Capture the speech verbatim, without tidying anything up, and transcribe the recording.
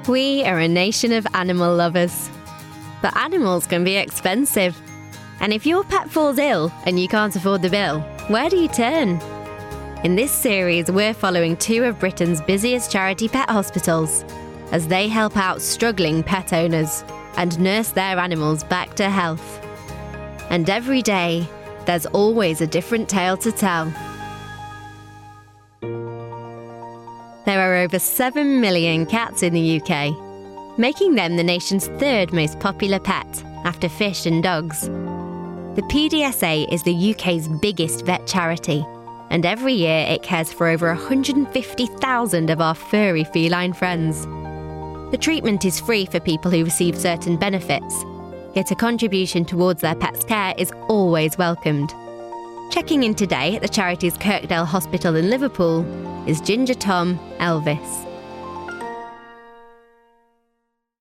We are a nation of animal lovers. But animals can be expensive. And if your pet falls ill and you can't afford the bill, where do you turn? In this series, we're following two of Britain's busiest charity pet hospitals as they help out struggling pet owners and nurse their animals back to health. And every day, there's always a different tale to tell. There are over seven million cats in the U K, making them the nation's third most popular pet, after fish and dogs. The P D S A is the U K's biggest vet charity, and every year it cares for over one hundred fifty thousand of our furry feline friends. The treatment is free for people who receive certain benefits, yet a contribution towards their pet's care is always welcomed. Checking in today at the charity's Kirkdale Hospital in Liverpool is Ginger Tom Elvis.